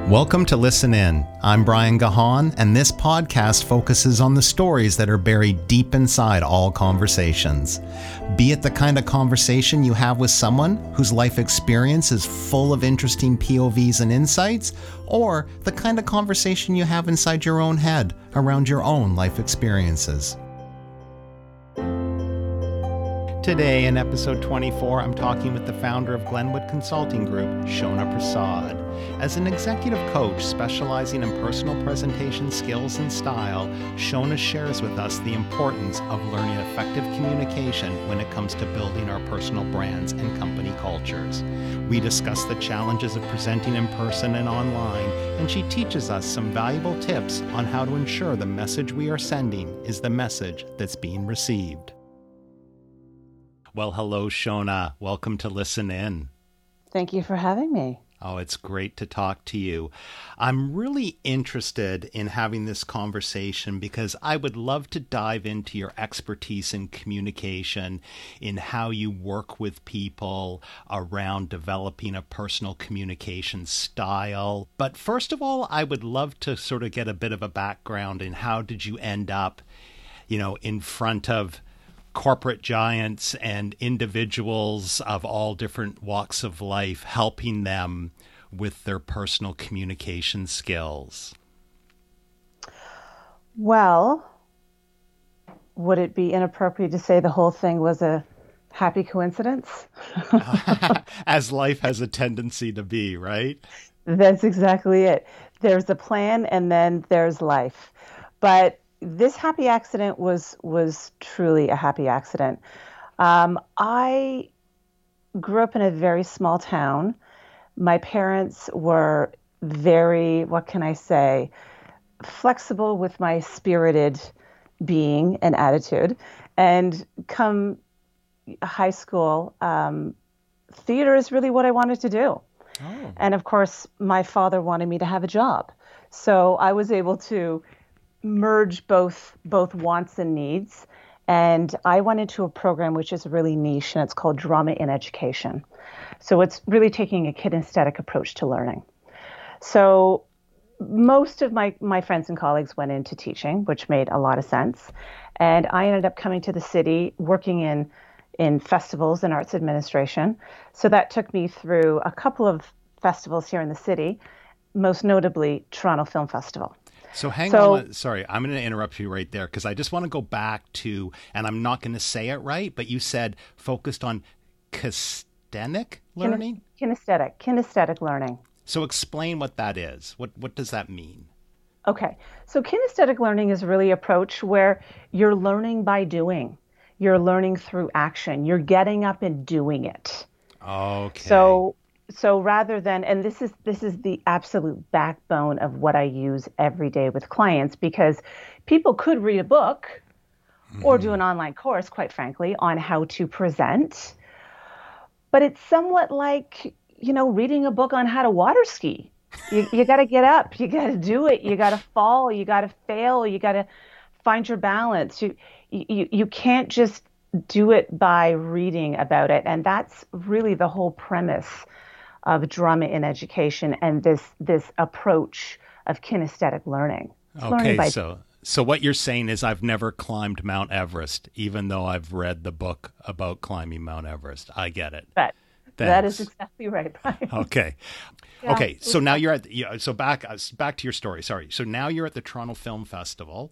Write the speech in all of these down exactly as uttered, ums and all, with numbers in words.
Welcome to Listen In. I'm Brian Gahan, and this podcast focuses on the stories that are buried deep inside all conversations. Be it the kind of conversation you have with someone whose life experience is full of interesting P O Vs and insights, or the kind of conversation you have inside your own head around your own life experiences. Today, in episode twenty-four, I'm talking with the founder of Glenwood Consulting Group, Shona Prasad. As an executive coach specializing in personal presentation skills and style, Shona shares with us the importance of learning effective communication when it comes to building our personal brands and company cultures. We discuss the challenges of presenting in person and online, and she teaches us some valuable tips on how to ensure the message we are sending is the message that's being received. Well, hello, Shona. Welcome to Listen In. Thank you for having me. Oh, it's great to talk to you. I'm really interested in having this conversation because I would love to dive into your expertise in communication, in how you work with people around developing a personal communication style. But first of all, I would love to sort of get a bit of a background in how did you end up, you know, in front of corporate giants and individuals of all different walks of life, helping them with their personal communication skills? Well, would it be inappropriate to say the whole thing was a happy coincidence? As life has a tendency to be, right? That's exactly it. There's a plan and then there's life. But this happy accident was was truly a happy accident. Um, I grew up in a very small town. My parents were very, what can I say, flexible with my spirited being and attitude. And come high school, um, theater is really what I wanted to do. Oh. And of course, my father wanted me to have a job. So I was able to merge both both wants and needs. And I went into a program which is really niche, and it's called Drama in Education. So it's really taking a kinesthetic approach to learning. So most of my, my friends and colleagues went into teaching, which made a lot of sense. And I ended up coming to the city, working in, in festivals and arts administration. So that took me through a couple of festivals here in the city, most notably Toronto Film Festival. So hang so, on. Sorry, I'm going to interrupt you right there because I just want to go back to, and I'm not going to say it right, but you said focused on kinesthetic learning? Kinesthetic, kinesthetic learning. So explain what that is. What what does that mean? Okay. So kinesthetic learning is really an approach where you're learning by doing. You're learning through action. You're getting up and doing it. Okay. So So rather than, and this is this is the absolute backbone of what I use every day with clients, because people could read a book mm-hmm. or do an online course, quite frankly, on how to present. But it's somewhat like, you know, reading a book on how to water ski. You, you got to get up, you got to do it, you got to fall, you got to fail, you got to find your balance. You, you you can't just do it by reading about it. And that's really the whole premise of Drama in Education and this this approach of kinesthetic learning. It's okay, learning by- so so what you're saying is I've never climbed Mount Everest, even though I've read the book about climbing Mount Everest. I get it. But that is exactly right, Brian. Okay, yeah. okay. So now you're at the, yeah, so back uh, back to your story. Sorry. So now you're at the Toronto Film Festival.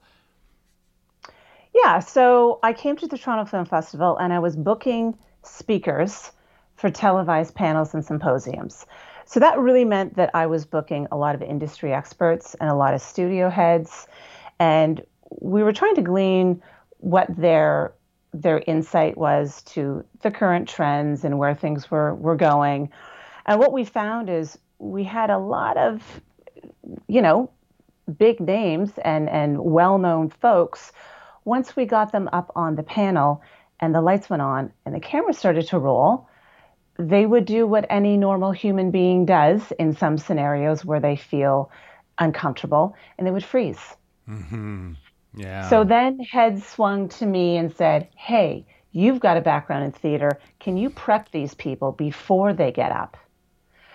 Yeah. So I came to the Toronto Film Festival and I was booking speakers for televised panels and symposiums. So that really meant that I was booking a lot of industry experts and a lot of studio heads. And we were trying to glean what their their insight was to the current trends and where things were, were going. And what we found is we had a lot of, you know, big names and, and well-known folks. Once we got them up on the panel and the lights went on and the camera started to roll, they would do what any normal human being does in some scenarios where they feel uncomfortable, and they would freeze. Mm-hmm. Yeah. So then heads swung to me and said, hey, you've got a background in theater. Can you prep these people before they get up?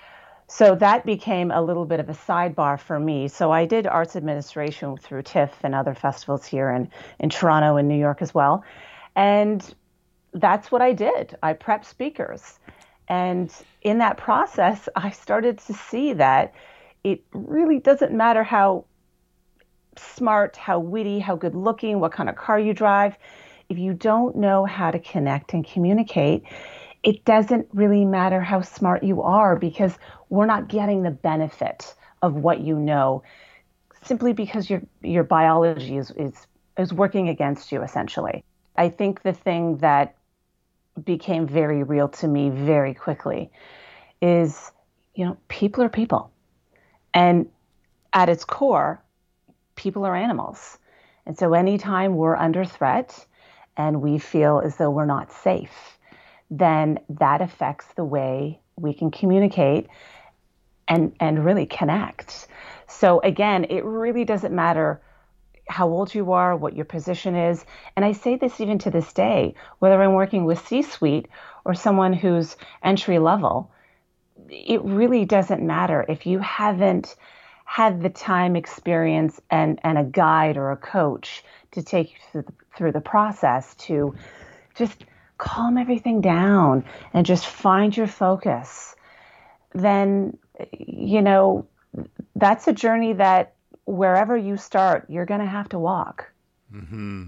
So that became a little bit of a sidebar for me. So I did arts administration through TIFF and other festivals here in, in Toronto and New York as well. And that's what I did. I prepped speakers. And in that process, I started to see that it really doesn't matter how smart, how witty, how good looking, what kind of car you drive. If you don't know how to connect and communicate, it doesn't really matter how smart you are, because we're not getting the benefit of what you know simply because your your biology is is is working against you, essentially. I think the thing that became very real to me very quickly is, you know, people are people. And at its core, people are animals. And so anytime we're under threat and we feel as though we're not safe, then that affects the way we can communicate and, and really connect. So again, it really doesn't matter how old you are, what your position is. And I say this even to this day, whether I'm working with C-suite or someone who's entry level, it really doesn't matter if you haven't had the time, experience, and, and a guide or a coach to take you through the, through the process to just calm everything down and just find your focus. Then, you know, that's a journey that wherever you start, you're going to have to walk. Mm-hmm.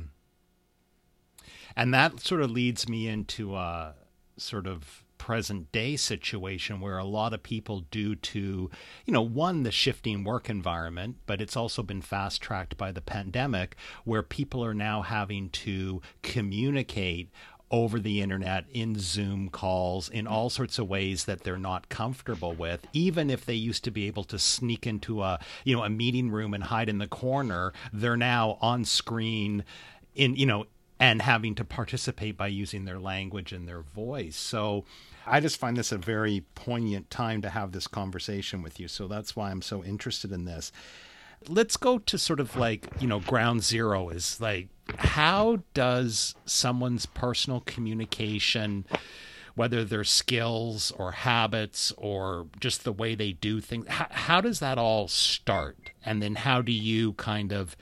And that sort of leads me into a sort of present day situation where a lot of people, due to, you know, one, the shifting work environment, but it's also been fast tracked by the pandemic, where people are now having to communicate over the internet, in Zoom calls, in all sorts of ways that they're not comfortable with. Even if they used to be able to sneak into a, you know, a meeting room and hide in the corner, they're now on screen in, you know, and having to participate by using their language and their voice. So I just find this a very poignant time to have this conversation with you. So that's why I'm so interested in this. Let's go to sort of like, you know, ground zero is like, how does someone's personal communication, whether their skills or habits or just the way they do things, how, how does that all start? And then how do you kind of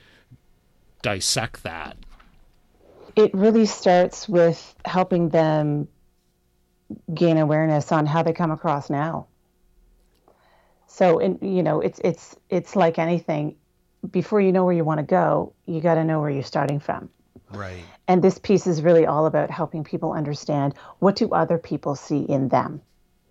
dissect that? It really starts with helping them gain awareness on how they come across now. So, in, you know, it's it's it's like anything. Before you know where you want to go, you got to know where you're starting from. Right. And this piece is really all about helping people understand, what do other people see in them?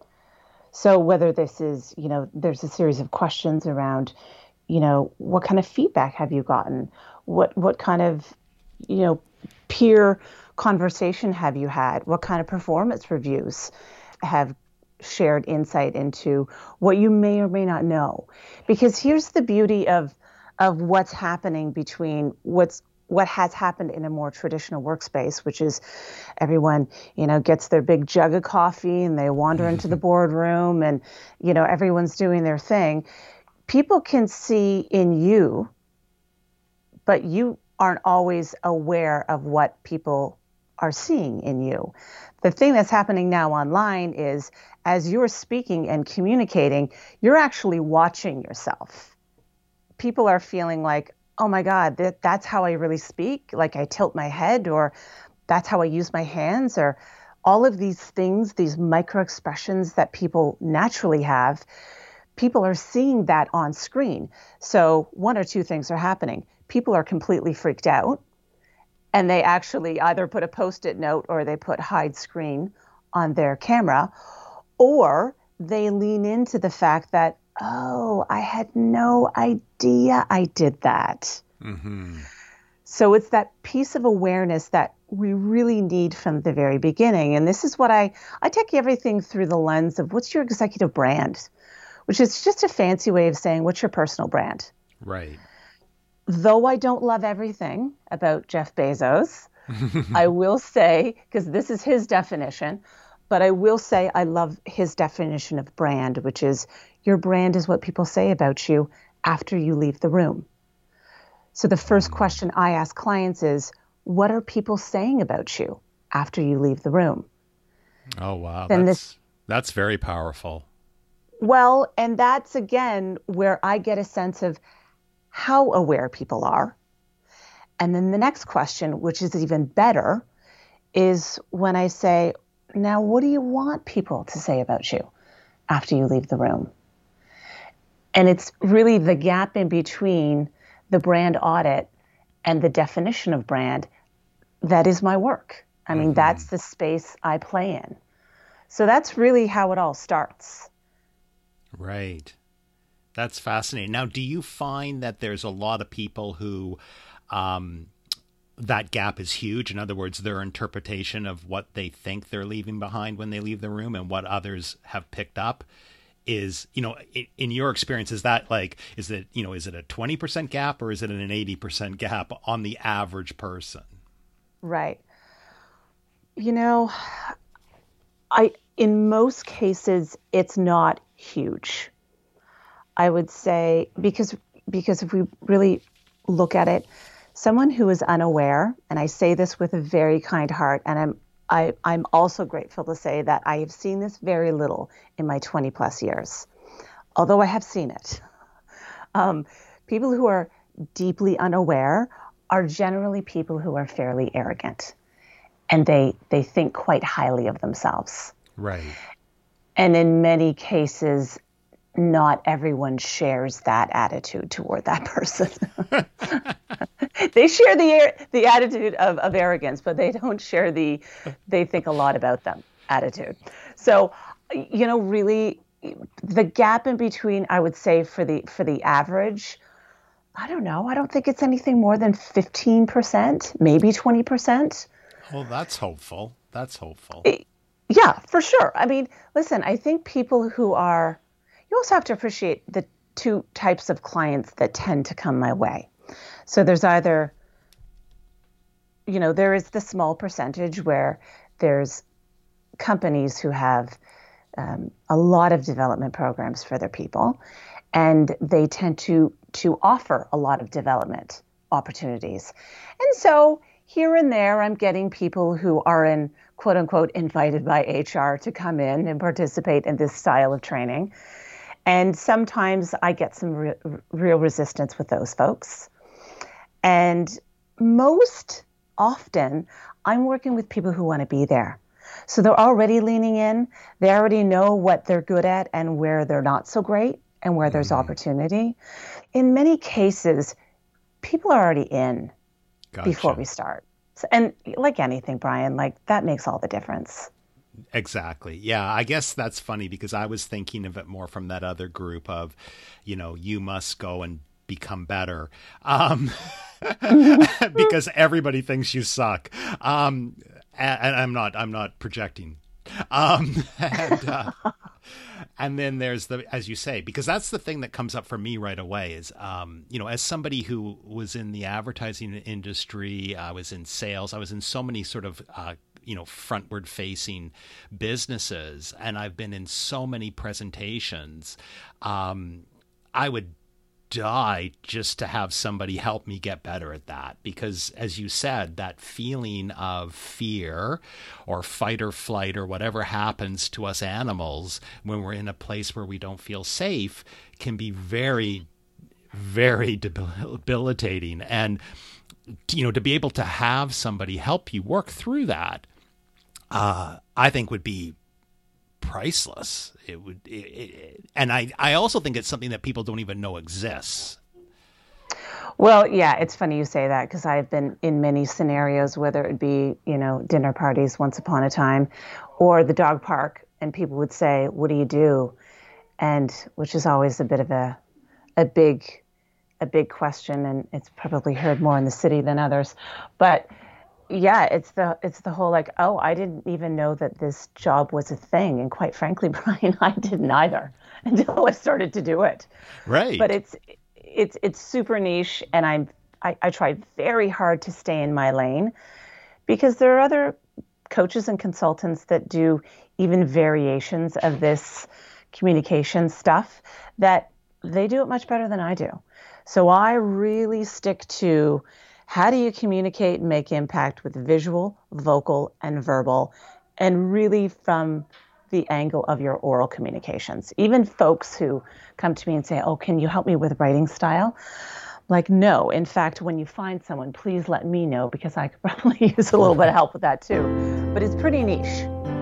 So whether this is, you know, there's a series of questions around, you know, what kind of feedback have you gotten? What what kind of, you know, peer conversation have you had? What kind of performance reviews have shared insight into what you may or may not know? Because here's the beauty of of what's happening between what's what has happened in a more traditional workspace, which is everyone, you know, gets their big jug of coffee and they wander into the boardroom and, you know, everyone's doing their thing. People can see in you, but you aren't always aware of what people are seeing in you. The thing that's happening now online is, as you're speaking and communicating, you're actually watching yourself. People are feeling like, oh my God, that, that's how I really speak. Like I tilt my head, or that's how I use my hands, or all of these things, these micro expressions that people naturally have. People are seeing that on screen. So one or two things are happening. People are completely freaked out, and they actually either put a Post-it note or they put hide screen on their camera, or they lean into the fact that, oh, I had no idea I did that. Mm-hmm. So it's that piece of awareness that we really need from the very beginning. And this is what I, I take everything through the lens of, what's your executive brand? Which is just a fancy way of saying, what's your personal brand? Right. Though I don't love everything about Jeff Bezos, I will say, because this is his definition, but I will say I love his definition of brand, which is, your brand is what people say about you after you leave the room. So the first question I ask clients is, what are people saying about you after you leave the room? Oh, wow. Then that's, this, that's very powerful. Well, and that's again where I get a sense of how aware people are. And then the next question, which is even better, is when I say, now, what do you want people to say about you after you leave the room? And it's really the gap in between the brand audit and the definition of brand that is my work. I mean, mm-hmm. that's the space I play in. So that's really how it all starts. Right. That's fascinating. Now, do you find that there's a lot of people who um, that gap is huge? In other words, their interpretation of what they think they're leaving behind when they leave the room and what others have picked up is, you know, in your experience, is that like, is it, you know, is it a twenty percent gap or is it an eighty percent gap on the average person? Right. You know, I, in most cases, it's not huge. I would say, because, because if we really look at it, someone who is unaware, and I say this with a very kind heart, and I'm I, I'm also grateful to say that I have seen this very little in my twenty plus years, although I have seen it. Um, people who are deeply unaware are generally people who are fairly arrogant, and they, they think quite highly of themselves. Right. And in many cases, not everyone shares that attitude toward that person. They share the the attitude of, of arrogance, but they don't share the they think a lot about them attitude. So, you know, really the gap in between, I would say for the for the average, I don't know, I don't think it's anything more than fifteen percent, maybe twenty percent. Well, that's hopeful. That's hopeful. Yeah, for sure. I mean, listen, I think people who are, you also have to appreciate the two types of clients that tend to come my way. So there's either, you know, there is the small percentage where there's companies who have um, a lot of development programs for their people, and they tend to to offer a lot of development opportunities. And so here and there, I'm getting people who are in, quote unquote, invited by H R to come in and participate in this style of training. And sometimes I get some re- real resistance with those folks. And most often, I'm working with people who want to be there. So they're already leaning in. They already know what they're good at and where they're not so great and where there's mm-hmm. opportunity. In many cases, people are already in gotcha. Before we start. So, and like anything, Brian, like that makes all the difference. Exactly. Yeah, I guess that's funny because I was thinking of it more from that other group of, you know, you must go and become better. Um because everybody thinks you suck. Um, and, and I'm not, I'm not projecting. Um, and, uh, and then there's the, as you say, because that's the thing that comes up for me right away is, um, you know, as somebody who was in the advertising industry, I was in sales, I was in so many sort of, uh, you know, frontward facing businesses, and I've been in so many presentations. Um, I would die just to have somebody help me get better at that, because as you said, that feeling of fear or fight or flight or whatever happens to us animals when we're in a place where we don't feel safe can be very, very debilitating. And, you know, to be able to have somebody help you work through that, uh, I think would be priceless. It would, it, it, and I, I also think it's something that people don't even know exists. Well, yeah, it's funny you say that because I've been in many scenarios, whether it be, you know, dinner parties once upon a time or the dog park, and people would say, what do you do? And which is always a bit of a, a big, a big question. And it's probably heard more in the city than others, but yeah, it's the it's the whole like, oh, I didn't even know that this job was a thing. And quite frankly, Brian, I didn't either until I started to do it. Right. But it's it's it's super niche, and I'm I, I tried very hard to stay in my lane because there are other coaches and consultants that do even variations of this communication stuff that they do it much better than I do. So I really stick to how do you communicate and make impact with visual, vocal, and verbal, and really from the angle of your oral communications. Even folks who come to me and say, oh, can you help me with writing style? Like, no. In fact, when you find someone, please let me know, because I could probably use a little bit of help with that too. But it's pretty niche.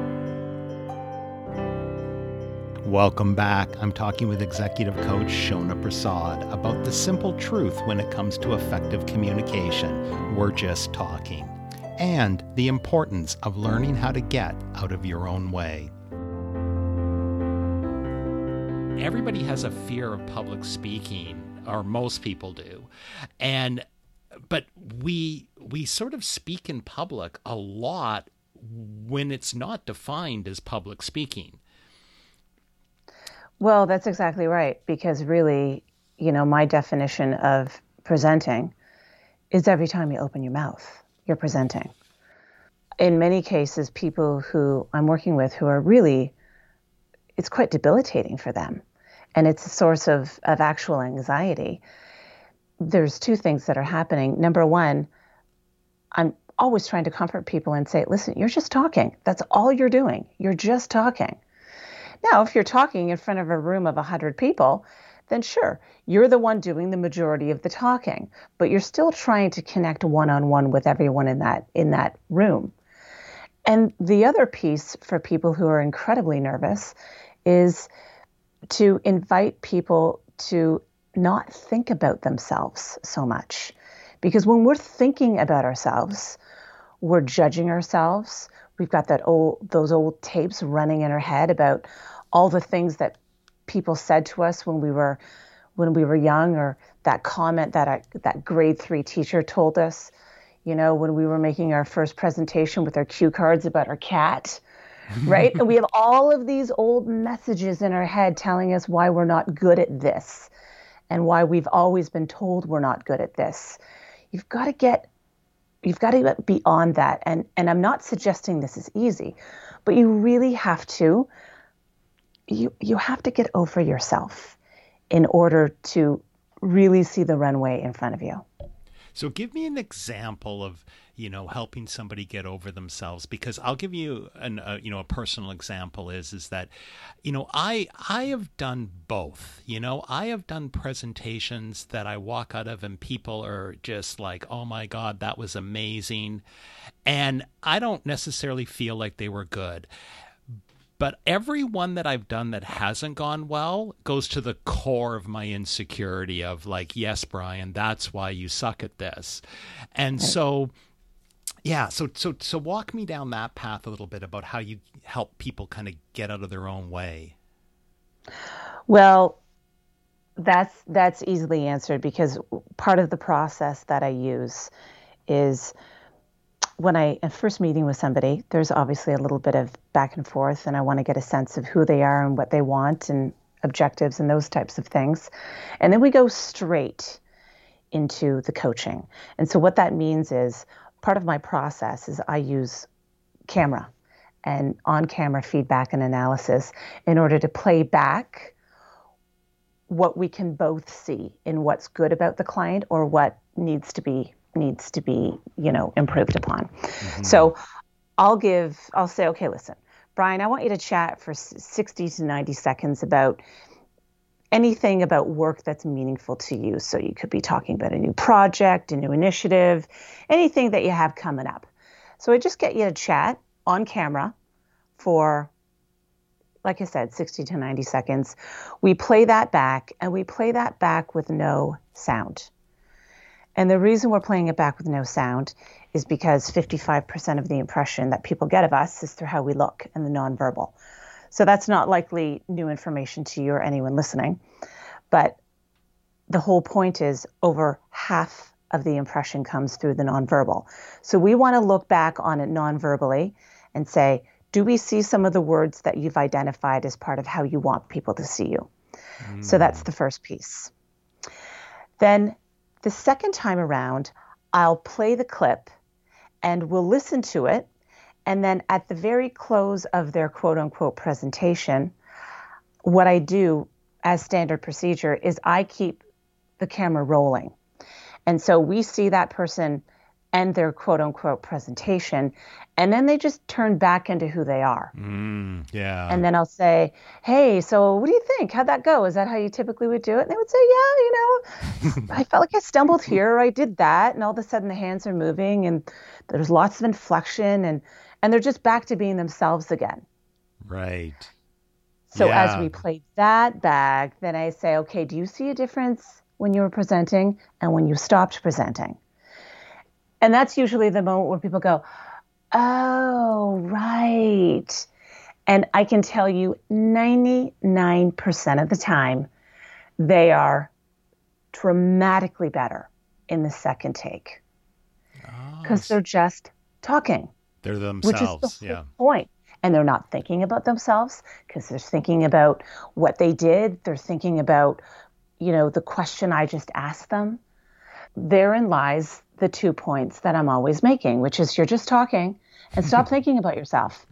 Welcome back. I'm talking with executive coach Shona Prasad about the simple truth when it comes to effective communication. We're just talking. And the importance of learning how to get out of your own way. Everybody has a fear of public speaking, or most people do. And but we we sort of speak in public a lot when it's not defined as public speaking. Well, that's exactly right, because really, you know, my definition of presenting is every time you open your mouth, you're presenting. In many cases, people who I'm working with who are really, it's quite debilitating for them, and it's a source of, of actual anxiety. There's two things that are happening. Number one, I'm always trying to comfort people and say, listen, you're just talking. That's all you're doing. You're just talking. Now, if you're talking in front of a room of one hundred people, then sure, you're the one doing the majority of the talking, but you're still trying to connect one-on-one with everyone in that in that room. And the other piece for people who are incredibly nervous is to invite people to not think about themselves so much. Because when we're thinking about ourselves, we're judging ourselves. We've got that old, those old tapes running in our head about all the things that people said to us when we were, when we were young, or that comment that I, that grade three teacher told us, you know, when we were making our first presentation with our cue cards about our cat, right? And we have all of these old messages in our head telling us why we're not good at this, and why we've always been told we're not good at this. You've got to get You've got to get beyond that. And, and I'm not suggesting this is easy, but you really have to, you, you have to get over yourself in order to really see the runway in front of you. So give me an example of, you know, helping somebody get over themselves, because I'll give you an, uh, you know, a personal example is, is that, you know, I, I have done both, you know, I have done presentations that I walk out of and people are just like, oh my God, that was amazing. And I don't necessarily feel like they were good. But every one that I've done that hasn't gone well goes to the core of my insecurity of like, yes, Brian, that's why you suck at this. And so, yeah, so so so walk me down that path a little bit about how you help people kind of get out of their own way. Well, that's that's easily answered, because part of the process that I use is, when I am first meeting with somebody, there's obviously a little bit of back and forth, and I want to get a sense of who they are and what they want and objectives and those types of things. And then we go straight into the coaching. And so what that means is, part of my process is I use camera and on-camera feedback and analysis in order to play back what we can both see in what's good about the client or what needs to be needs to be, you know, improved upon. Mm-hmm. So I'll give, I'll say, okay, listen, Brian, I want you to chat for sixty to ninety seconds about anything about work that's meaningful to you. So you could be talking about a new project, a new initiative, anything that you have coming up. So I just get you to chat on camera for, like I said, sixty to ninety seconds. We play that back, and we play that back with no sound. And the reason we're playing it back with no sound is because fifty-five percent of the impression that people get of us is through how we look and the nonverbal. So that's not likely new information to you or anyone listening. But the whole point is, over half of the impression comes through the nonverbal. So we want to look back on it nonverbally and say, do we see some of the words that you've identified as part of how you want people to see you? Mm. So that's the first piece. Then the second time around, I'll play the clip and we'll listen to it. And then at the very close of their quote unquote presentation, what I do as standard procedure is I keep the camera rolling. And so we see that person and their quote unquote presentation. And then they just turn back into who they are. Mm, yeah. And then I'll say, hey, so what do you think? How'd that go? Is that how you typically would do it? And they would say, yeah, you know, I felt like I stumbled here, or I did that. And all of a sudden the hands are moving and there's lots of inflection, and, and they're just back to being themselves again. Right. So yeah. as we play that back, then I say, okay, do you see a difference when you were presenting and when you stopped presenting? And that's usually the moment where people go, oh, right. And I can tell you ninety-nine percent of the time, they are dramatically better in the second take. Because oh, they're just talking. They're themselves, which is the yeah. point. And they're not thinking about themselves, because they're thinking about what they did. They're thinking about, you know, the question I just asked them. Therein lies the two points that I'm always making, which is you're just talking and stop thinking about yourself.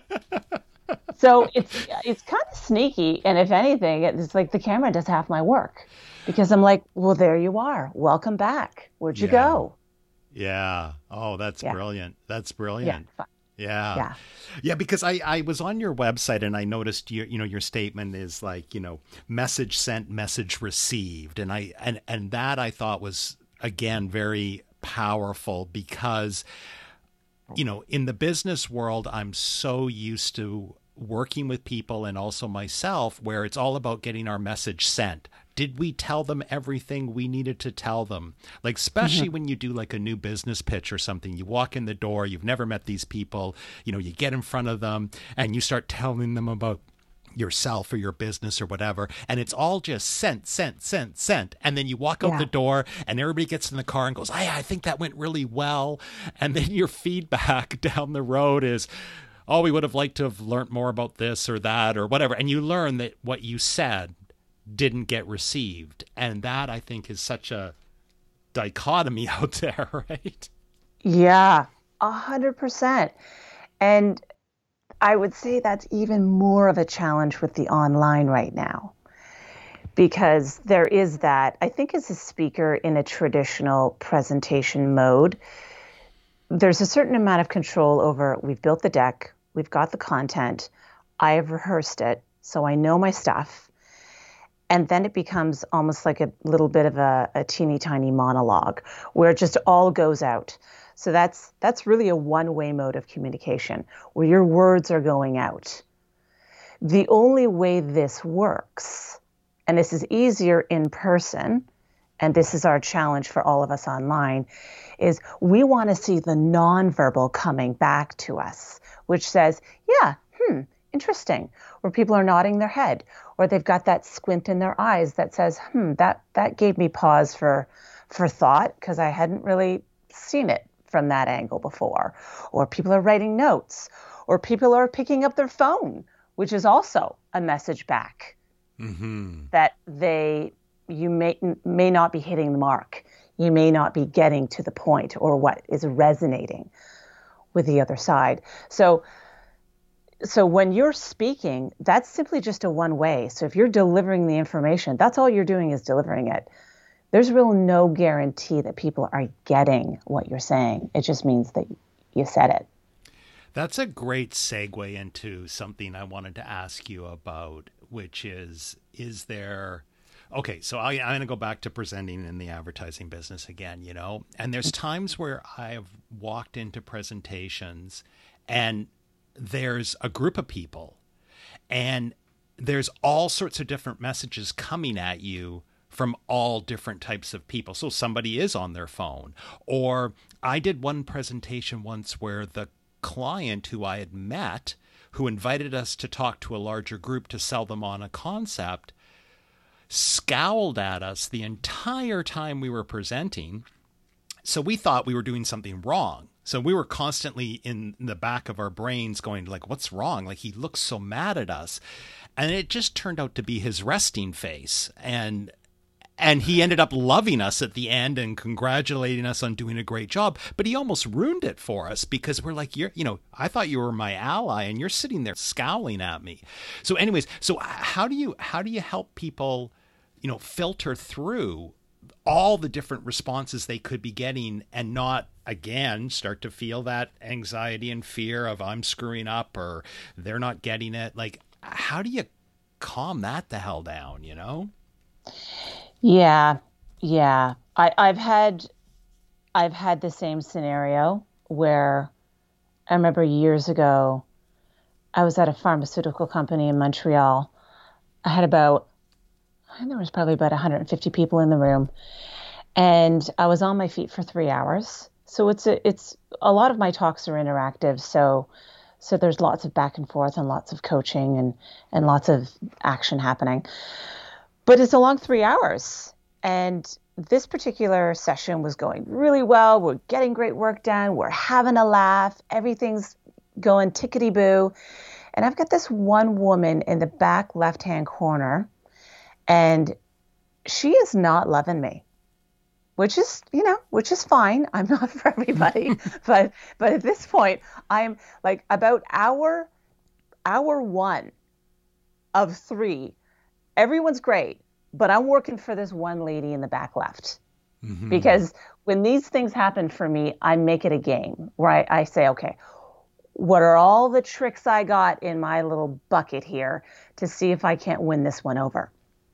So it's it's kind of sneaky. And if anything, it's like the camera does half my work, because I'm like, well, there you are. Welcome back. Where'd you yeah. go? Yeah. Oh, that's yeah. brilliant. That's brilliant. Yeah. Yeah. Yeah. Yeah. Because I, I was on your website and I noticed your, you know, your statement is like, you know, message sent, message received. And I, and, and that I thought was, again, very powerful, because, you know, in the business world, I'm so used to working with people, and also myself, where it's all about getting our message sent. Did we tell them everything we needed to tell them? Like, especially mm-hmm. when you do like a new business pitch or something, you walk in the door, you've never met these people, you know, you get in front of them and you start telling them about yourself or your business or whatever. And it's all just sent, sent, sent, sent. And then you walk out yeah. the door and everybody gets in the car and goes, I, I think that went really well. And then your feedback down the road is, oh, we would have liked to have learned more about this or that or whatever. And you learn that what you said didn't get received. And that, I think, is such a dichotomy out there, right? Yeah, a hundred percent. And I would say that's even more of a challenge with the online right now, because there is that. I think as a speaker in a traditional presentation mode, there's a certain amount of control over, we've built the deck, we've got the content, I have rehearsed it, so I know my stuff. And then it becomes almost like a little bit of a, a teeny tiny monologue where it just all goes out. So that's that's really a one-way mode of communication where your words are going out. The only way this works, and this is easier in person, and this is our challenge for all of us online, is we want to see the nonverbal coming back to us, which says, yeah, hmm, interesting, where people are nodding their head, or they've got that squint in their eyes that says, hmm, that that gave me pause for for thought, because I hadn't really seen it from that angle before. Or people are writing notes, or people are picking up their phone, which is also a message back mm-hmm. that they you may may not be hitting the mark. You may not be getting to the point or what is resonating with the other side. So So when you're speaking, that's simply just a one way. So if you're delivering the information, that's all you're doing is delivering it. There's real no guarantee that people are getting what you're saying. It just means that you said it. That's a great segue into something I wanted to ask you about, which is, is there... Okay, so I, I'm going to go back to presenting in the advertising business again, you know, and there's times where I've walked into presentations and there's a group of people and there's all sorts of different messages coming at you from all different types of people. So somebody is on their phone, or I did one presentation once where the client who I had met, who invited us to talk to a larger group to sell them on a concept, scowled at us the entire time we were presenting. So we thought we were doing something wrong. So we were constantly in the back of our brains going like, what's wrong? Like, he looks so mad at us. And it just turned out to be his resting face. And and he ended up loving us at the end and congratulating us on doing a great job. But he almost ruined it for us, because we're like, you're, you know, I thought you were my ally and you're sitting there scowling at me. So anyways, so how do you how do you help people, you know, filter through all the different responses they could be getting and not, again, start to feel that anxiety and fear of I'm screwing up or they're not getting it. Like, how do you calm that the hell down, you know? Yeah. Yeah. I, I've had, I've had the same scenario where I remember years ago, I was at a pharmaceutical company in Montreal. I had about, I think there was probably about one hundred fifty people in the room, and I was on my feet for three hours. So it's a, it's a lot of my talks are interactive. So, so there's lots of back and forth and lots of coaching and, and lots of action happening, but it's a long three hours. And this particular session was going really well. We're getting great work done. We're having a laugh. Everything's going tickety-boo. And I've got this one woman in the back left-hand corner, and she is not loving me, which is, you know, which is fine. I'm not for everybody. but but at this point, I'm like about hour, hour one of three. Everyone's great. But I'm working for this one lady in the back left, mm-hmm. because when these things happen for me, I make it a game where I, I say, okay, what are all the tricks I got in my little bucket here to see if I can't win this one over?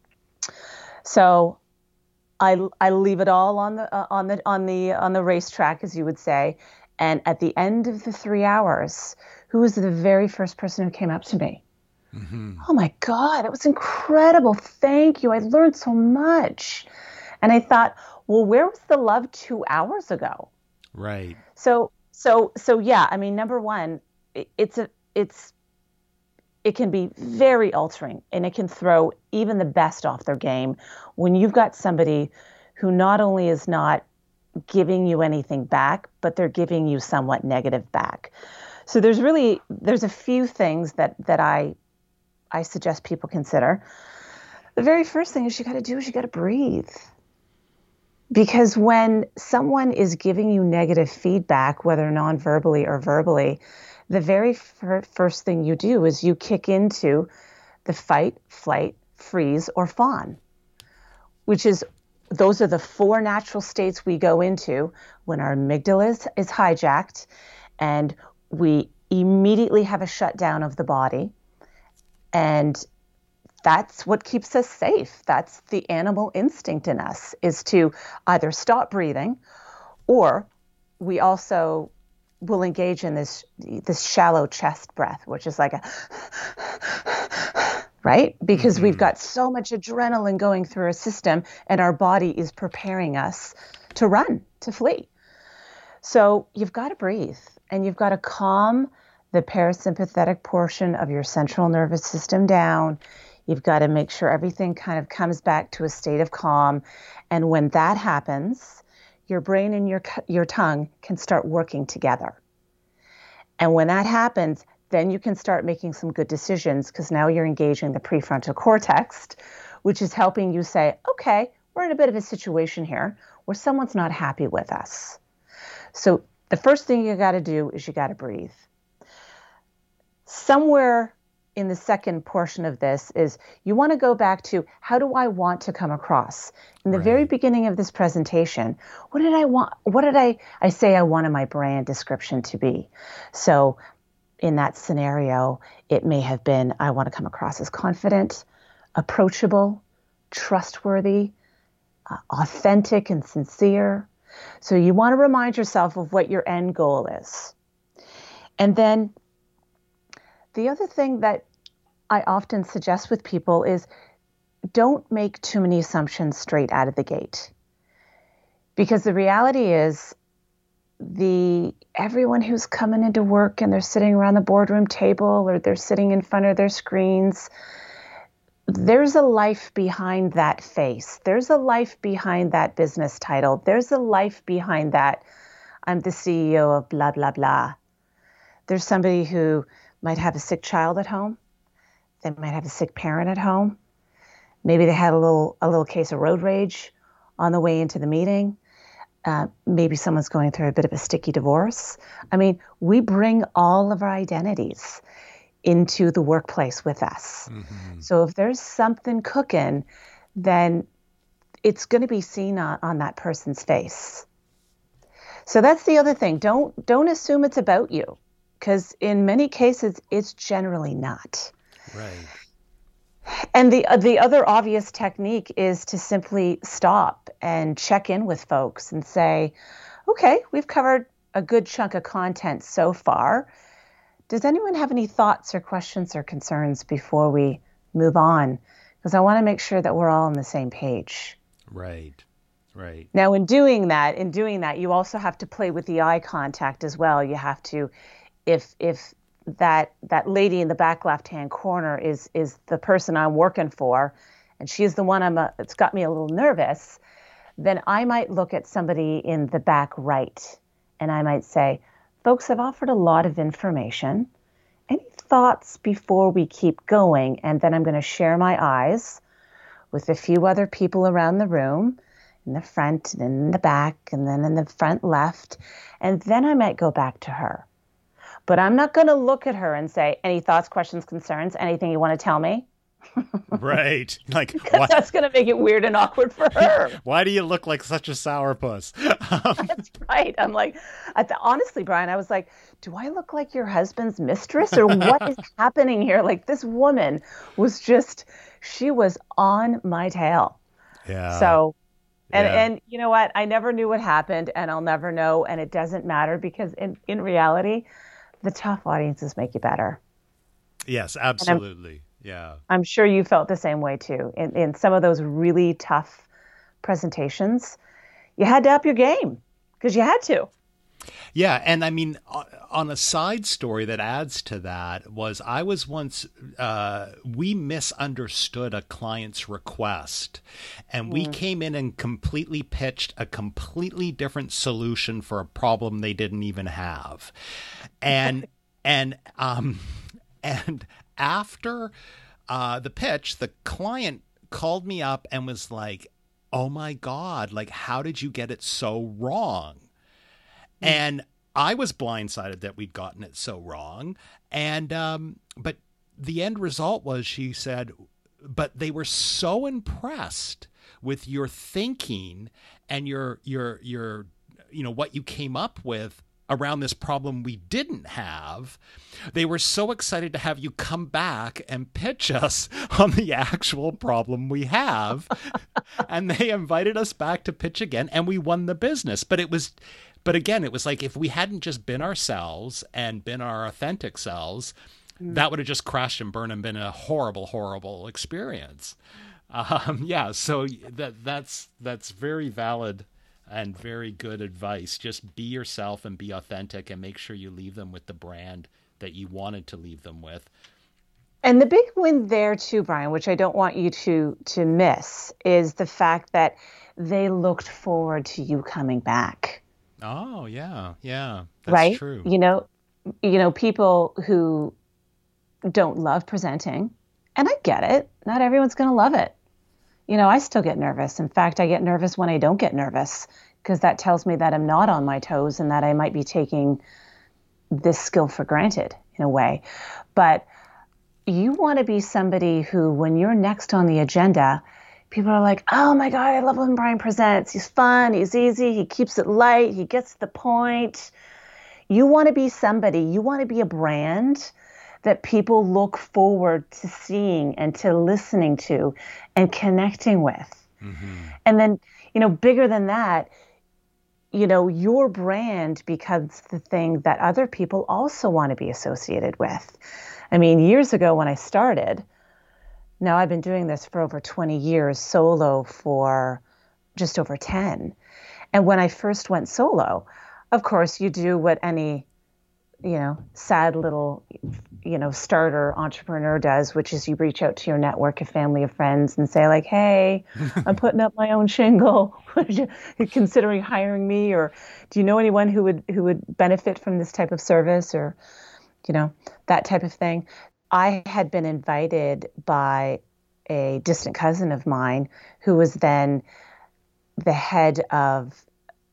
So I, I leave it all on the uh, on the on the on the racetrack, as you would say. And at the end of the three hours, who was the very first person who came up to me? Mm-hmm. Oh my God, that was incredible. Thank you. I learned so much. And I thought, well, where was the love two hours ago? Right. So, so, so yeah, I mean, number one, it, it's a, it's, it can be very altering, and it can throw even the best off their game when you've got somebody who not only is not giving you anything back, but they're giving you somewhat negative back. So there's really, there's a few things that, that I, I suggest people consider. The very first thing is you got to do is you got to breathe. Because when someone is giving you negative feedback, whether non-verbally or verbally, the very fir- first thing you do is you kick into the fight, flight, freeze, or fawn, which is, those are the four natural states we go into when our amygdala is, is hijacked, and we immediately have a shutdown of the body. And that's what keeps us safe. That's the animal instinct in us, is to either stop breathing, or we also will engage in this this shallow chest breath, which is like a, right? Because mm-hmm. we've got so much adrenaline going through our system, and our body is preparing us to run, to flee. So you've got to breathe, and you've got to calm the parasympathetic portion of your central nervous system down. You've got to make sure everything kind of comes back to a state of calm. And when that happens, your brain and your your tongue can start working together. And when that happens, then you can start making some good decisions, because now you're engaging the prefrontal cortex, which is helping you say, okay, we're in a bit of a situation here where someone's not happy with us. So the first thing you got to do is you got to breathe. Somewhere in the second portion of this is you want to go back to, how do I want to come across? In the right. very beginning of this presentation, what did I want? What did I, I say I wanted my brand description to be? So in that scenario, it may have been, I want to come across as confident, approachable, trustworthy, uh, authentic and sincere. So you want to remind yourself of what your end goal is. And then the other thing that I often suggest with people is, don't make too many assumptions straight out of the gate. Because the reality is, the everyone who's coming into work and they're sitting around the boardroom table, or they're sitting in front of their screens, there's a life behind that face. There's a life behind that business title. There's a life behind that, I'm the C E O of blah, blah, blah. There's somebody who might have a sick child at home. They might have a sick parent at home. Maybe they had a little a little case of road rage on the way into the meeting. Uh, maybe someone's going through a bit of a sticky divorce. I mean, we bring all of our identities into the workplace with us. Mm-hmm. So if there's something cooking, then it's going to be seen on, on that person's face. So that's the other thing. Don't don't assume it's about you, because in many cases it's generally not. Right. And the the other obvious technique is to simply stop and check in with folks and say, okay, we've covered a good chunk of content so far. Does anyone have any thoughts or questions or concerns before we move on? Because I want to make sure that we're all on the same page. Right. Right. Now, in doing that, in doing that, you also have to play with the eye contact as well. You have to, if if that that lady in the back left-hand corner is is the person I'm working for, and she's the one I'm a, it's got me a little nervous, then I might look at somebody in the back right, and I might say, folks, I've offered a lot of information. Any thoughts before we keep going? And then I'm going to share my eyes with a few other people around the room, in the front and in the back, and then in the front left. And then I might go back to her. But I'm not going to look at her and say, any thoughts, questions, concerns, anything you want to tell me? Right. Like, because that's going to make it weird and awkward for her. Why do you look like such a sourpuss? Um, That's right. I'm like, I th- honestly, Brian, I was like, do I look like your husband's mistress, or what is happening here? Like, this woman was just, she was on my tail. Yeah. So, and, yeah. and you know what? I never knew what happened, and I'll never know. And it doesn't matter, because in, in reality, the tough audiences make you better. Yes, absolutely. Yeah. I'm sure you felt the same way too. In, in some of those really tough presentations, you had to up your game because you had to. Yeah. And I mean, on a side story that adds to that was I was once, uh, we misunderstood a client's request, and we mm. came in and completely pitched a completely different solution for a problem they didn't even have. And, and, um, and after uh, the pitch, the client called me up and was like, oh my God, like, how did you get it so wrong? Mm. And I was blindsided that we'd gotten it so wrong. And, um, but the end result was, she said, but they were so impressed with your thinking and your, your, your, you know, what you came up with around this problem we didn't have. They were so excited to have you come back and pitch us on the actual problem we have. And they invited us back to pitch again, and we won the business. But it was, but again, it was like, if we hadn't just been ourselves and been our authentic selves, mm. that would have just crashed and burned and been a horrible, horrible experience. Um, yeah. So that that's, that's very valid and very good advice. Just be yourself and be authentic, and make sure you leave them with the brand that you wanted to leave them with. And the big win there too, Brian, which I don't want you to to miss, is the fact that they looked forward to you coming back. Oh, yeah. Yeah. That's right? true. You know, you know, people who don't love presenting, and I get it. Not everyone's going to love it. You know, I still get nervous. In fact, I get nervous when I don't get nervous, because that tells me that I'm not on my toes and that I might be taking this skill for granted in a way. But you want to be somebody who, when you're next on the agenda, people are like, oh my God, I love when Brian presents. He's fun. He's easy. He keeps it light. He gets to the point. You want to be somebody, you want to be a brand that people look forward to seeing and to listening to and connecting with. Mm-hmm. And then, you know, bigger than that, you know, your brand becomes the thing that other people also want to be associated with. I mean, years ago when I started, now I've been doing this for over twenty years, solo for just over ten. And when I first went solo, of course, you do what any, you know, sad little, you know, starter entrepreneur does, which is you reach out to your network of family, of friends, and say like, hey, I'm putting up my own shingle. Considering hiring me, or do you know anyone who would who would benefit from this type of service, or, you know, that type of thing. I had been invited by a distant cousin of mine who was then the head of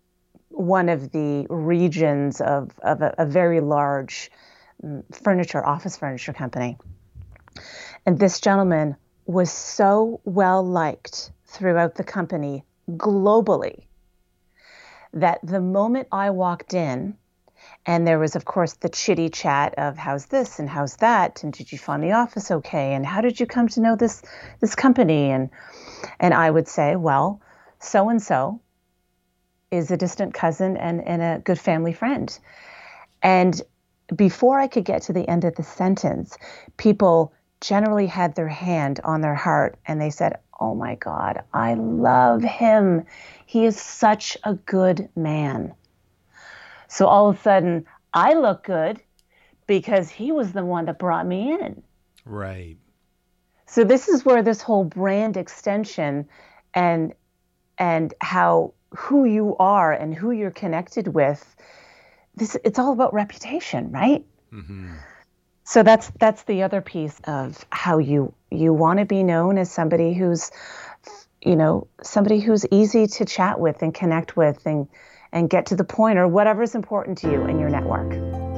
one of the regions of, of a, a very large furniture, office furniture company. And this gentleman was so well liked throughout the company globally that the moment I walked in, and there was, of course, the chitty chat of how's this and how's that, and did you find the office okay, and how did you come to know this this company, and and I would say, well, so and so is a distant cousin and and a good family friend, and before I could get to the end of the sentence, people generally had their hand on their heart and they said, oh my God, I love him. He is such a good man. So all of a sudden, I look good because he was the one that brought me in. Right. So this is where this whole brand extension and and how who you are and who you're connected with, this it's all about reputation, right? Mm-hmm. So that's that's the other piece of how you you want to be known as somebody who's, you know, somebody who's easy to chat with and connect with and and get to the point, or whatever's important to you in your network.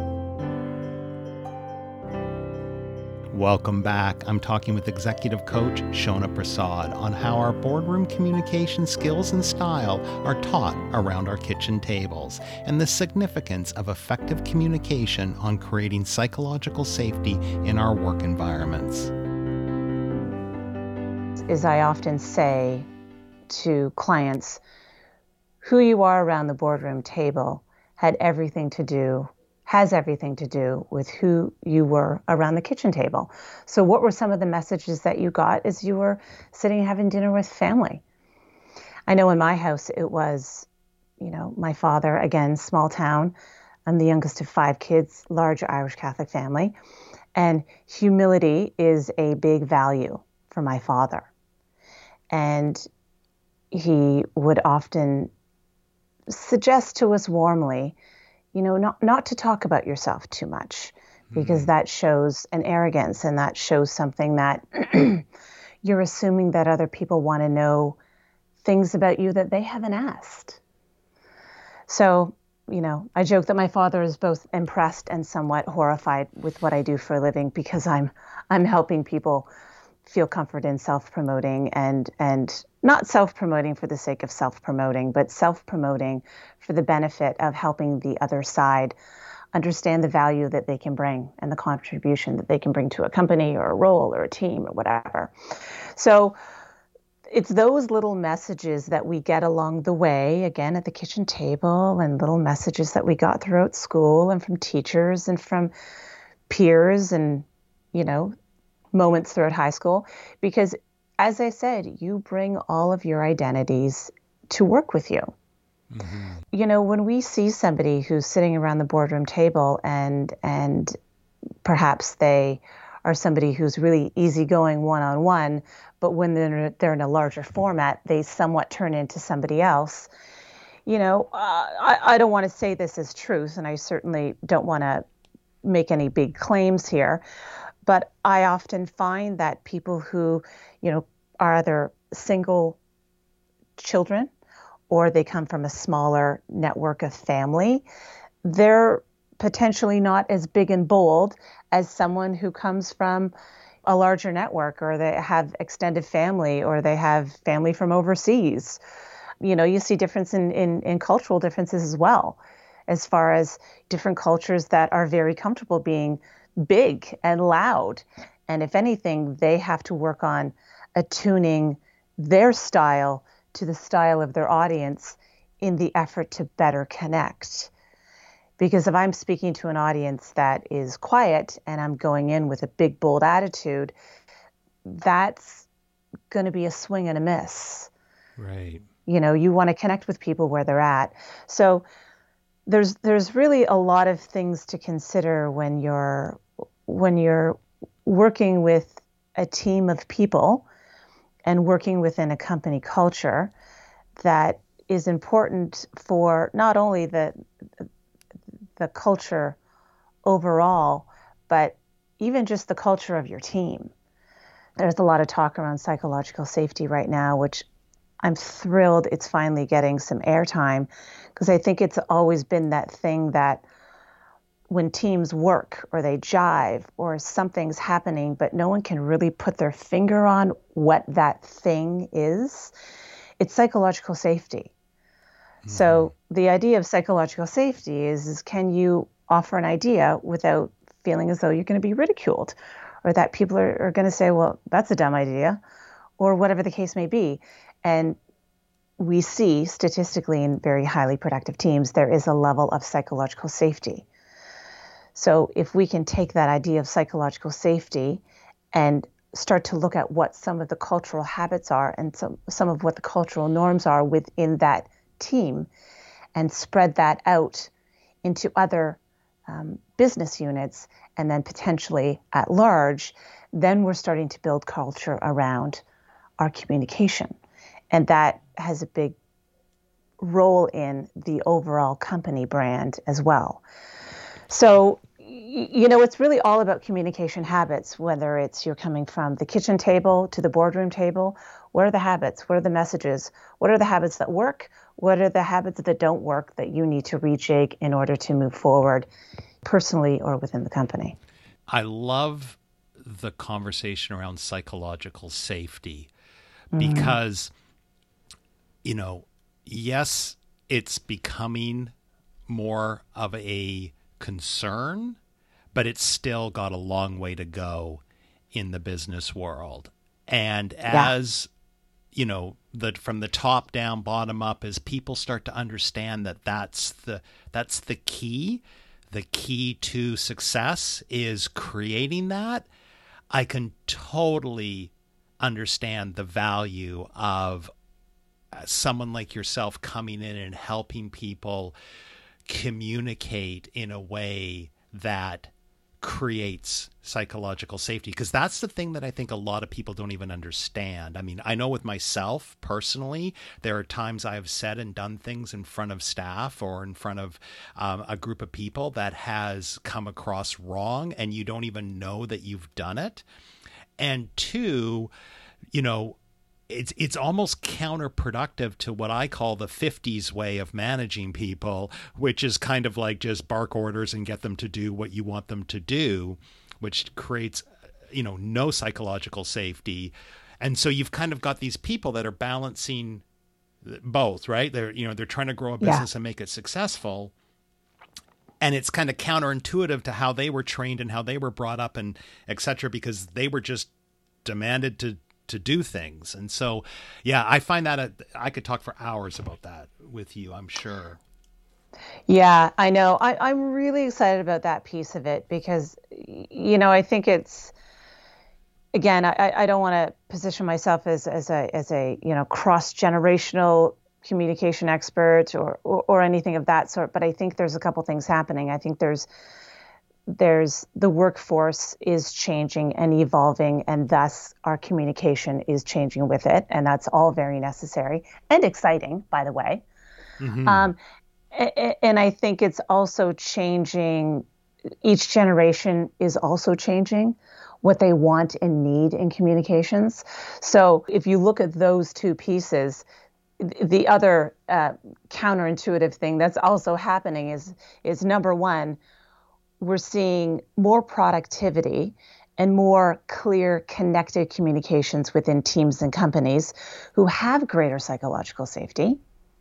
Welcome back. I'm talking with executive coach Shona Prasad on how our boardroom communication skills and style are taught around our kitchen tables, and the significance of effective communication on creating psychological safety in our work environments. As I often say to clients, who you are around the boardroom table had everything to do has everything to do with who you were around the kitchen table. So what were some of the messages that you got as you were sitting having dinner with family? I know in my house it was, you know, my father, again, small town. I'm the youngest of five kids, large Irish Catholic family. And humility is a big value for my father. And he would often suggest to us warmly, you know, not, not to talk about yourself too much, because mm-hmm. that shows an arrogance and that shows something that you're assuming that other people want to know things about you that they haven't asked. So, you know, I joke that my father is both impressed and somewhat horrified with what I do for a living, because I'm I'm helping people feel comfort in self-promoting and and not self-promoting for the sake of self-promoting, but self-promoting for the benefit of helping the other side understand the value that they can bring and the contribution that they can bring to a company or a role or a team or whatever. So it's those little messages that we get along the way, again, at the kitchen table, and little messages that we got throughout school and from teachers and from peers and, you know, moments throughout high school, because as I said, you bring all of your identities to work with you. Mm-hmm. You know, when we see somebody who's sitting around the boardroom table and and perhaps they are somebody who's really easygoing one-on-one, but when they're they're in a larger format, they somewhat turn into somebody else. You know, uh, I, I don't want to say this as truth, and I certainly don't want to make any big claims here. But I often find that people who, you know, are either single children or they come from a smaller network of family, they're potentially not as big and bold as someone who comes from a larger network, or they have extended family, or they have family from overseas. You know, you see difference in, in, in cultural differences as well, as far as different cultures that are very comfortable being big and loud. And if anything, they have to work on attuning their style to the style of their audience in the effort to better connect. Because if I'm speaking to an audience that is quiet and I'm going in with a big, bold attitude, that's going to be a swing and a miss. Right. You know, you want to connect with people where they're at. So there's there's really a lot of things to consider when you're when you're working with a team of people and working within a company culture that is important for not only the the culture overall, but even just the culture of your team. There's a lot of talk around psychological safety right now, which I'm thrilled it's finally getting some airtime, because I think it's always been that thing that when teams work or they jive or something's happening, but no one can really put their finger on what that thing is, it's psychological safety. Mm-hmm. So the idea of psychological safety is, is can you offer an idea without feeling as though you're going to be ridiculed, or that people are, are going to say, well, that's a dumb idea, or whatever the case may be. And we see statistically in very highly productive teams, there is a level of psychological safety. So if we can take that idea of psychological safety and start to look at what some of the cultural habits are and some, some of what the cultural norms are within that team, and spread that out into other um, business units and then potentially at large, then we're starting to build culture around our communication. And that has a big role in the overall company brand as well. So, you know, it's really all about communication habits, whether it's you're coming from the kitchen table to the boardroom table. What are the habits? What are the messages? What are the habits that work? What are the habits that don't work that you need to rejig in order to move forward personally or within the company? I love the conversation around psychological safety because, mm-hmm. you know, yes, it's becoming more of a concern, but it's still got a long way to go in the business world. And as, yeah. you know, the from the top down, bottom up, as people start to understand that that's the that's the key, the key to success is creating that, I can totally understand the value of someone like yourself coming in and helping people communicate in a way that creates psychological safety, because that's the thing that I think a lot of people don't even understand. I mean, I know with myself personally, there are times I've said and done things in front of staff or in front of um, a group of people that has come across wrong, and you don't even know that you've done it. And two, you know, It's it's almost counterproductive to what I call the fifties way of managing people, which is kind of like just bark orders and get them to do what you want them to do, which creates, you know, no psychological safety. And so you've kind of got these people that are balancing both, right? They're, you know, they're trying to grow a business yeah. and make it successful. And it's kind of counterintuitive to how they were trained and how they were brought up and et cetera, because they were just demanded to to do things. And so, yeah, I find that a, I could talk for hours about that with you, I'm sure. Yeah, I know. I, I'm really excited about that piece of it because, you know, I think it's, again, I, I don't want to position myself as, as a, as a, you know, cross-generational communication expert or, or, or anything of that sort. But I think there's a couple things happening. I think there's, there's the workforce is changing and evolving, and thus our communication is changing with it. And that's all very necessary and exciting, by the way. Mm-hmm. Um, and I think it's also changing. Each generation is also changing what they want and need in communications. So if you look at those two pieces, the other uh, counterintuitive thing that's also happening is, is number one, we're seeing more productivity and more clear, connected communications within teams and companies who have greater psychological safety.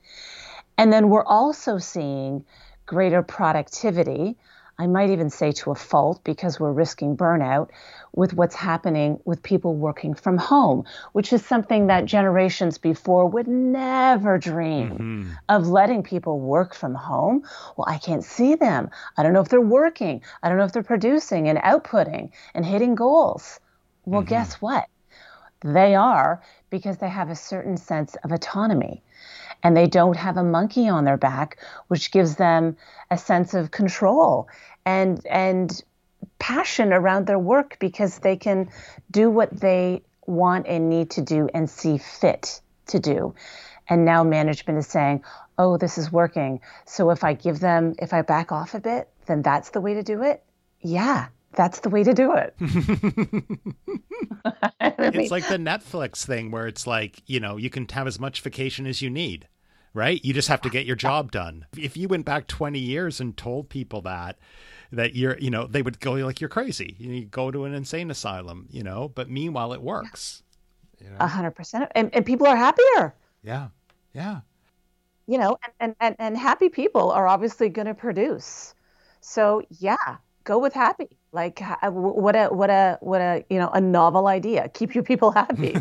And then we're also seeing greater productivity, I might even say to a fault, because we're risking burnout with what's happening with people working from home, which is something that generations before would never dream mm-hmm. of letting people work from home. Well, I can't see them. I don't know if they're working. I don't know if they're producing and outputting and hitting goals. Well, mm-hmm. guess what? They are, because they have a certain sense of autonomy. And they don't have a monkey on their back, which gives them a sense of control and and passion around their work, because they can do what they want and need to do and see fit to do. And now management is saying, oh, this is working. So if I give them, if I back off a bit, then that's the way to do it. Yeah, that's the way to do it. I mean, it's like the Netflix thing where it's like, you know, you can have as much vacation as you need. right? You just have to get your job done. If you went back twenty years and told people that, that you're, you know, they would go like, you're crazy. You go to an insane asylum, you know, but meanwhile it works. A hundred percent. And and people are happier. Yeah. Yeah. You know, and, and, and happy people are obviously going to produce. So yeah, go with happy. Like what a, what a, what a, you know, a novel idea. Keep your people happy.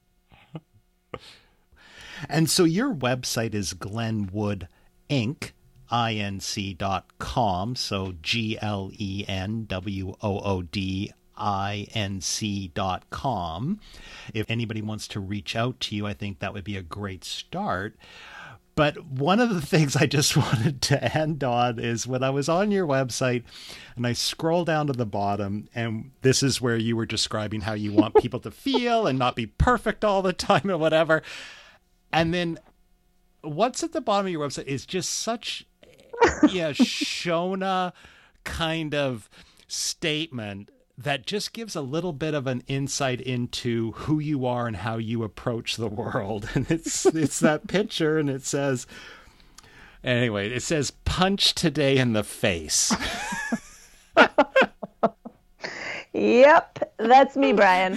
And so your website is Glenwood Inc, I N C dot com. So G L E N W O O D I N C dot com. If anybody wants to reach out to you, I think that would be a great start. But one of the things I just wanted to end on is when I was on your website and I scroll down to the bottom, and this is where you were describing how you want people to feel and not be perfect all the time or whatever. And then what's at the bottom of your website is just such yeah, Shona kind of statement that just gives a little bit of an insight into who you are and how you approach the world. And it's it's that picture, and it says, anyway, it says, punch today in the face. Yep, that's me, Brian.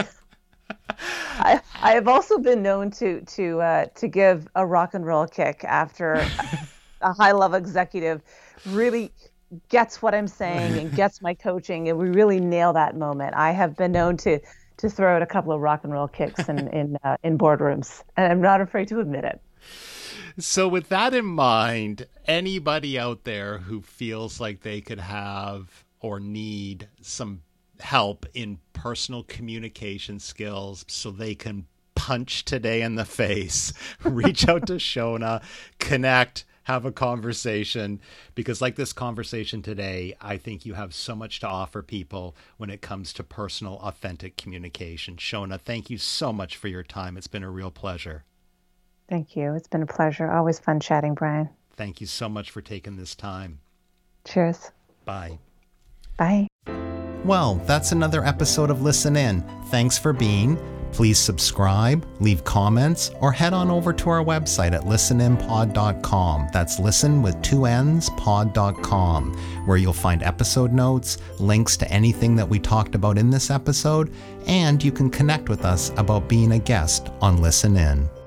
I I have also been known to to uh, to give a rock and roll kick after a high level executive really gets what I'm saying and gets my coaching, and we really nail that moment. I have been known to to throw out a couple of rock and roll kicks in in uh, in boardrooms, and I'm not afraid to admit it. So with that in mind, anybody out there who feels like they could have or need some help in personal communication skills so they can punch today in the face, reach out to Shona, connect, have a conversation, because like this conversation today, I think you have so much to offer people when it comes to personal, authentic communication. Shona, thank you so much for your time. It's been a real pleasure. Thank you. It's been a pleasure. Always fun chatting, Brian. Thank you so much for taking this time. Cheers. Bye. Bye. Well, that's another episode of Listen In. Thanks for being. Please subscribe, leave comments, or head on over to our website at listen in pod dot com. That's listen with two N's, pod dot com, where you'll find episode notes, links to anything that we talked about in this episode, and you can connect with us about being a guest on Listen In.